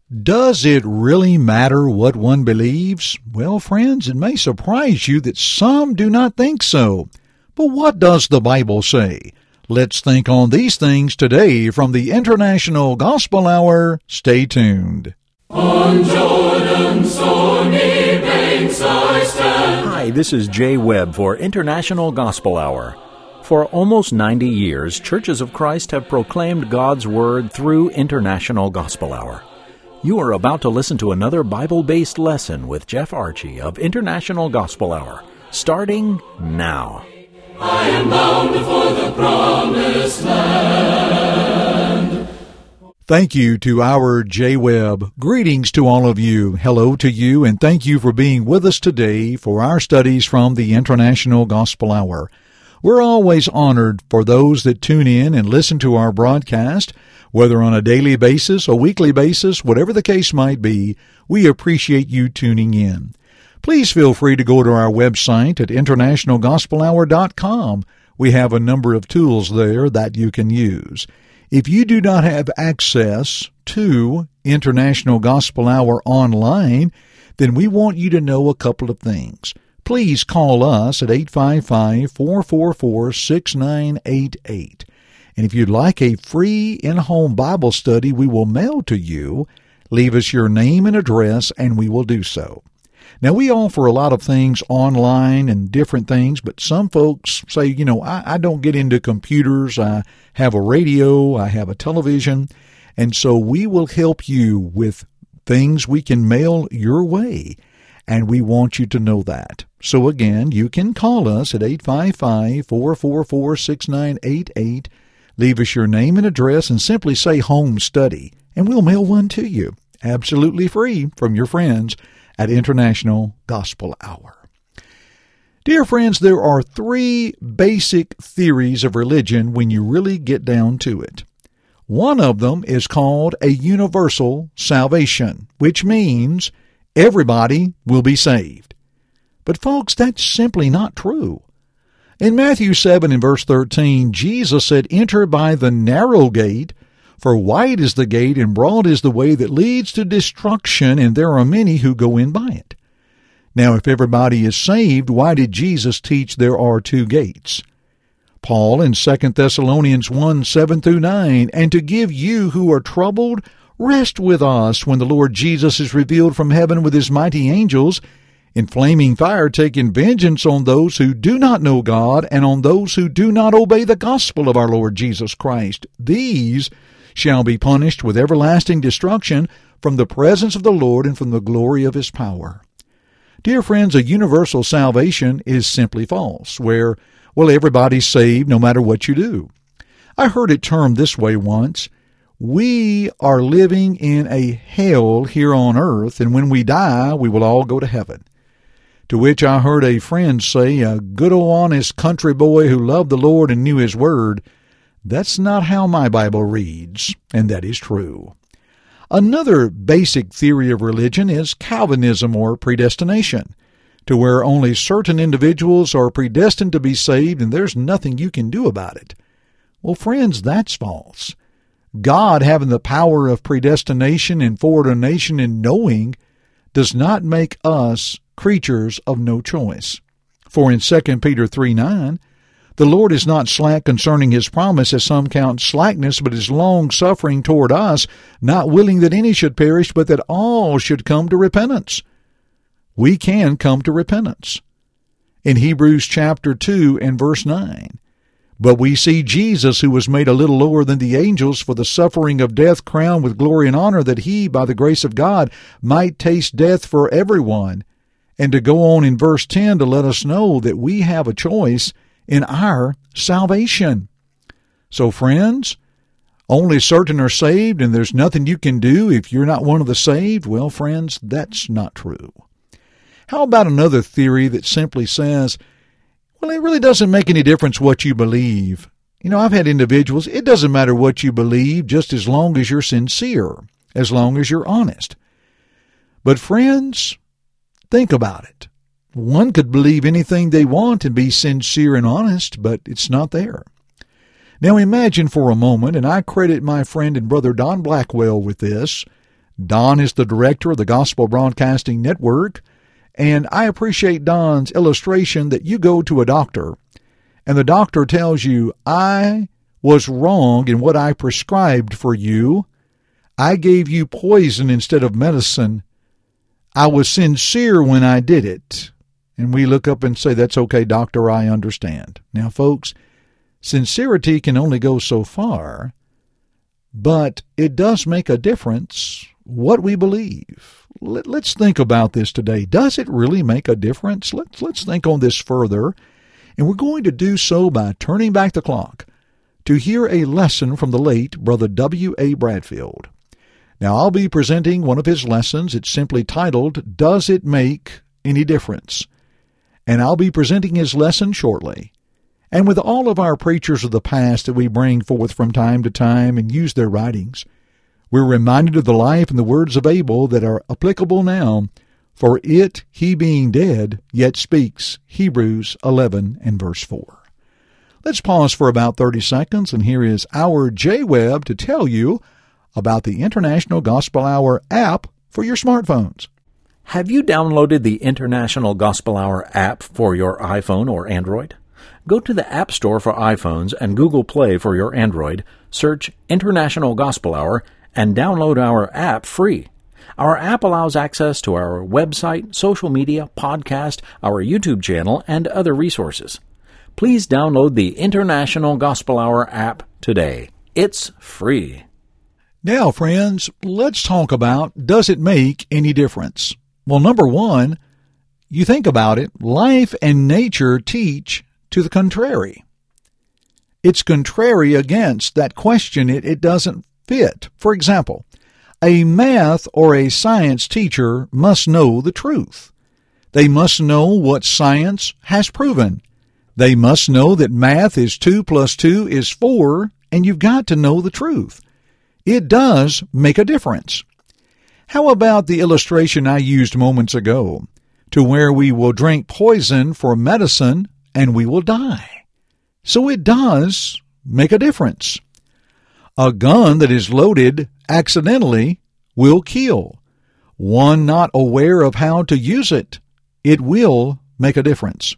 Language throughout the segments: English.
Does it really matter what one believes? Well, friends, it may surprise you that some do not think so. But what does the Bible say? Let's think on these things today from the International Gospel Hour. Stay tuned. On Jordan's stormy banks I stand. Hi, this is Jay Webb for International Gospel Hour. For almost 90 years, Churches of Christ have proclaimed God's Word through International Gospel Hour. You are about to listen to another Bible-based lesson with Jeff Archie of International Gospel Hour, starting now. I am bound for the promised land. Thank you to our Jay Webb. Greetings to all of you. Hello to you, and thank you for being with us today for our studies from the International Gospel Hour. We're always honored for those that tune in and listen to our broadcast, whether on a daily basis, a weekly basis, whatever the case might be. We appreciate you tuning in. Please feel free to go to our website at internationalgospelhour.com. We have a number of tools there that you can use. If you do not have access to International Gospel Hour online, then we want you to know a couple of things. Please call us at 855-444-6988. And if you'd like a free in-home Bible study we will mail to you, leave us your name and address, and we will do so. Now, we offer a lot of things online and different things, but some folks say, I don't get into computers. I have a radio, I have a television, and so we will help you with things we can mail your way, and we want you to know that. So again, you can call us at 855-444-6988. Leave us your name and address and simply say home study, and we'll mail one to you, absolutely free, from your friends at International Gospel Hour. Dear friends, there are three basic theories of religion when you really get down to it. One of them is called a universal salvation, which means everybody will be saved. But folks, that's simply not true. In Matthew 7 and verse 13, Jesus said, "Enter by the narrow gate, for wide is the gate and broad is the way that leads to destruction, and there are many who go in by it." Now, if everybody is saved, why did Jesus teach there are two gates? Paul in 2 Thessalonians 1, 7-9, "And to give you who are troubled, rest with us when the Lord Jesus is revealed from heaven with his mighty angels, in flaming fire, taking vengeance on those who do not know God and on those who do not obey the gospel of our Lord Jesus Christ. These shall be punished with everlasting destruction from the presence of the Lord and from the glory of his power." Dear friends, a universal salvation is simply false, where, everybody's saved no matter what you do. I heard it termed this way once: we are living in a hell here on earth, and when we die, we will all go to heaven. To which I heard a friend say, a good old honest country boy who loved the Lord and knew his word, "That's not how my Bible reads," and that is true. Another basic theory of religion is Calvinism or predestination, to where only certain individuals are predestined to be saved and there's nothing you can do about it. Well, friends, that's false. God having the power of predestination and foreordination and knowing does not make us creatures of no choice. For in 2 Peter 3:9, "The Lord is not slack concerning his promise, as some count slackness, but is long-suffering toward us, not willing that any should perish, but that all should come to repentance." We can come to repentance. In Hebrews chapter 2 and verse 9, "But we see Jesus, who was made a little lower than the angels for the suffering of death, crowned with glory and honor, that he, by the grace of God, might taste death for everyone." And to go on in verse 10 to let us know that we have a choice in our salvation. So friends, only certain are saved and there's nothing you can do if you're not one of the saved. Well, friends, that's not true. How about another theory that simply says, it really doesn't make any difference what you believe. I've had individuals, it doesn't matter what you believe just as long as you're sincere, as long as you're honest. But friends, think about it. One could believe anything they want and be sincere and honest, but it's not there. Now imagine for a moment, and I credit my friend and brother Don Blackwell with this, Don is the director of the Gospel Broadcasting Network, and I appreciate Don's illustration that you go to a doctor, and the doctor tells you, I was wrong in what I prescribed for you. I gave you poison instead of medicine. I was sincere when I did it. And we look up and say, that's okay, doctor, I understand. Now, folks, sincerity can only go so far, but it does make a difference what we believe. Let's think about this today. Does it really make a difference? Let's think on this further, and we're going to do so by turning back the clock to hear a lesson from the late Brother W.A. Bradfield. Now, I'll be presenting one of his lessons. It's simply titled, Does It Make Any Difference? And I'll be presenting his lesson shortly. And with all of our preachers of the past that we bring forth from time to time and use their writings, we're reminded of the life and the words of Abel that are applicable now. For it, he being dead, yet speaks. Hebrews 11 and verse 4. Let's pause for about 30 seconds, and here is our J. Webb to tell you about the International Gospel Hour app for your smartphones. Have you downloaded the International Gospel Hour app for your iPhone or Android? Go to the App Store for iPhones and Google Play for your Android, search International Gospel Hour, and download our app free. Our app allows access to our website, social media, podcast, our YouTube channel, and other resources. Please download the International Gospel Hour app today. It's free. Now, friends, let's talk about, does it make any difference? Well, number one, you think about it, life and nature teach to the contrary. It's contrary against that question. It doesn't fit. For example, a math or a science teacher must know the truth. They must know what science has proven. They must know that math is 2 plus 2 is 4, and you've got to know the truth. It does make a difference. How about the illustration I used moments ago, to where we will drink poison for medicine and we will die? So it does make a difference. A gun that is loaded accidentally will kill. One not aware of how to use it, it will make a difference.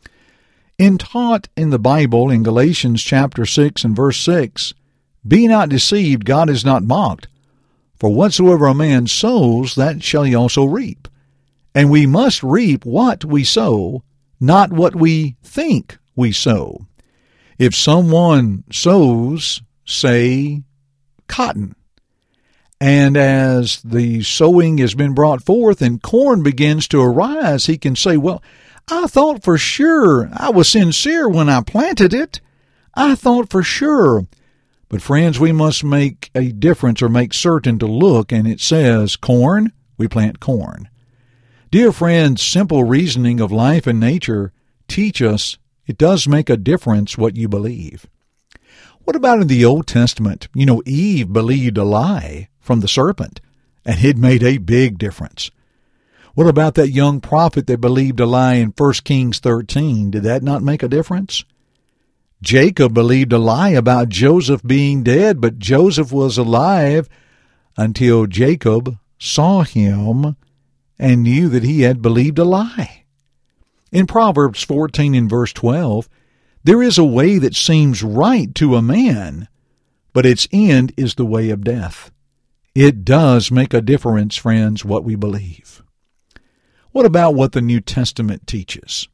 Taught in the Bible in Galatians chapter 6 and verse 6, Be not deceived, God is not mocked. For whatsoever a man sows, that shall he also reap. And we must reap what we sow, not what we think we sow. If someone sows, say, cotton, and as the sowing has been brought forth and corn begins to arise, he can say, well, I thought for sure, I was sincere when I planted it. I thought for sure. But friends, we must make a difference or make certain to look, and it says corn, we plant corn. Dear friends, simple reasoning of life and nature teach us it does make a difference what you believe. What about in the Old Testament? Eve believed a lie from the serpent, and it made a big difference. What about that young prophet that believed a lie in 1 Kings 13? Did that not make a difference? Jacob believed a lie about Joseph being dead, but Joseph was alive until Jacob saw him and knew that he had believed a lie. In Proverbs 14 and verse 12, there is a way that seems right to a man, but its end is the way of death. It does make a difference, friends, what we believe. What about what the New Testament teaches?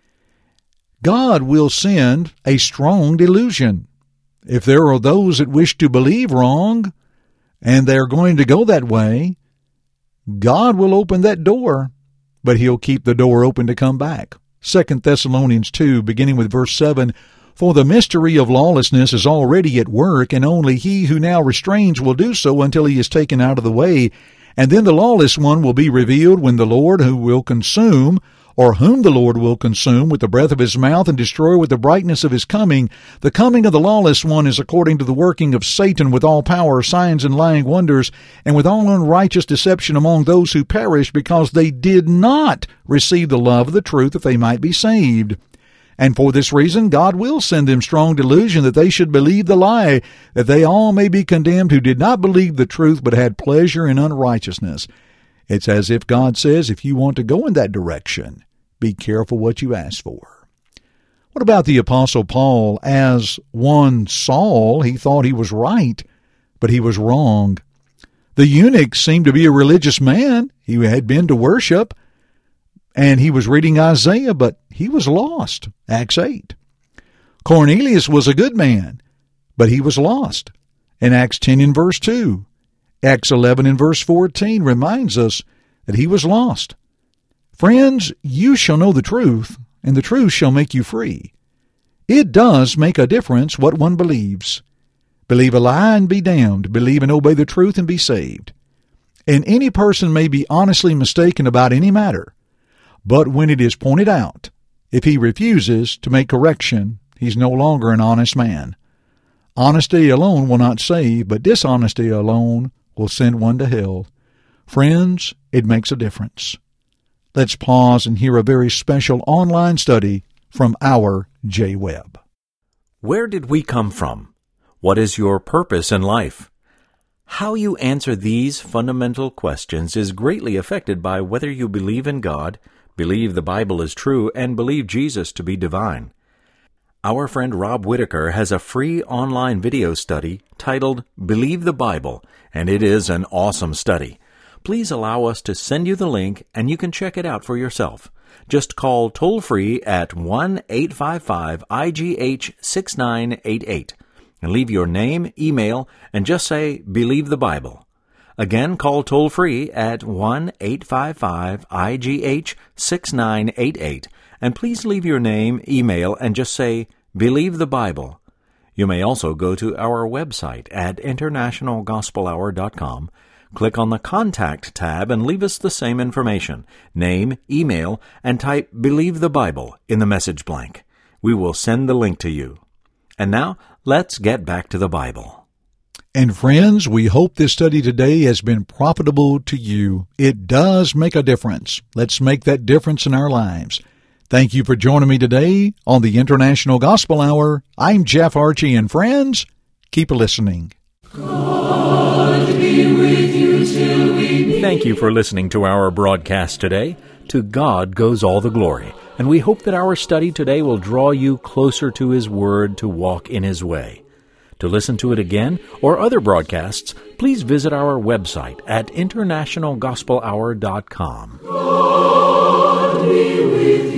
God will send a strong delusion. If there are those that wish to believe wrong, and they're going to go that way, God will open that door, but he'll keep the door open to come back. 2 Thessalonians 2, beginning with verse 7, For the mystery of lawlessness is already at work, and only he who now restrains will do so until he is taken out of the way. And then the lawless one will be revealed when the Lord whom the Lord will consume with the breath of his mouth and destroy with the brightness of his coming. The coming of the lawless one is according to the working of Satan with all power, signs, and lying wonders, and with all unrighteous deception among those who perish, because they did not receive the love of the truth that they might be saved. And for this reason, God will send them strong delusion that they should believe the lie, that they all may be condemned who did not believe the truth but had pleasure in unrighteousness. It's as if God says, if you want to go in that direction, be careful what you ask for. What about the Apostle Paul? As one Saul, he thought he was right, but he was wrong. The eunuch seemed to be a religious man. He had been to worship, and he was reading Isaiah, but he was lost. Acts 8. Cornelius was a good man, but he was lost. In Acts 10 and verse 2. Acts 11 and verse 14 reminds us that he was lost. Friends, you shall know the truth, and the truth shall make you free. It does make a difference what one believes. Believe a lie and be damned. Believe and obey the truth and be saved. And any person may be honestly mistaken about any matter. But when it is pointed out, if he refuses to make correction, he's no longer an honest man. Honesty alone will not save, but dishonesty alone will send one to hell. Friends, it makes a difference. Let's pause and hear a very special online study from our J. Webb. Where did we come from? What is your purpose in life? How you answer these fundamental questions is greatly affected by whether you believe in God, believe the Bible is true, and believe Jesus to be divine. Our friend Rob Whitaker has a free online video study titled Believe the Bible, and it is an awesome study. Please allow us to send you the link, and you can check it out for yourself. Just call toll-free at 1-855-IGH-6988 and leave your name, email, and just say, Believe the Bible. Again, call toll-free at 1-855-IGH-6988 and please leave your name, email, and just say, Believe the Bible. You may also go to our website at internationalgospelhour.com, click on the Contact tab and leave us the same information, name, email, and type Believe the Bible in the message blank. We will send the link to you. And now, let's get back to the Bible. And friends, we hope this study today has been profitable to you. It does make a difference. Let's make that difference in our lives. Thank you for joining me today on the International Gospel Hour. I'm Jeff Archie, and friends, keep listening. God be with you till we meet. Thank you for listening to our broadcast today. To God goes all the glory, and we hope that our study today will draw you closer to His Word to walk in His way. To listen to it again or other broadcasts, please visit our website at internationalgospelhour.com. God be with you.